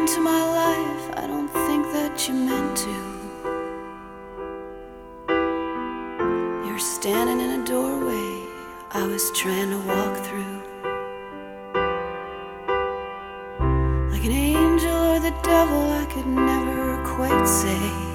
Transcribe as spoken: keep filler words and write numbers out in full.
into my life, I don't think that you meant to. You're standing in a doorway I was trying to walk through. Like an angel or the devil, I could never quite say.